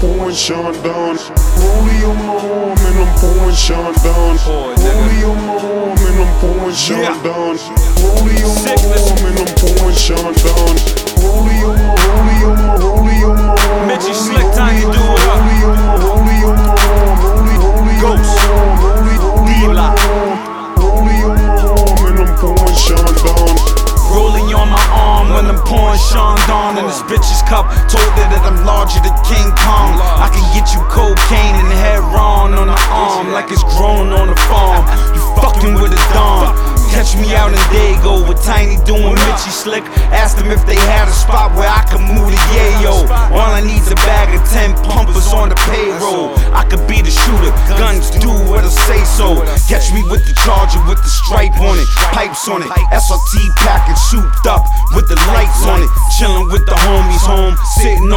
pouring Sean down. Rollie on my arm and I'm pouring Sean down. Rollie on my arm and I'm pouring Sean down. Rollie on my arm and I'm pouring Sean down. Rollie on my, rollie on my, rollie on my arm. Mitchie Slick, Tiny, do it up. Rollie on my, rollie on my arm. Rollie on my arm. Rollie on my arm. Rollie on my arm and I'm pouring Sean down. Rolling on my arm when I'm pouring Sean down in this bitch's cup. Told her that I'm larger than King Kong. I can get you cocaine and heroin on the arm like it's grown on the farm. You fucking with a Don. Catch me out in Dago with Tiny doing Mitchie Slick. Asked them if they had a spot where I could move the yayo. All I need's a bag of 10 pumpers on the payroll. I could be the shooter, guns do what I say so. Catch me with the Charger with the stripe on it, pipes on it, SRT package souped up with the lights on it. Chillin' with the homies home, sitting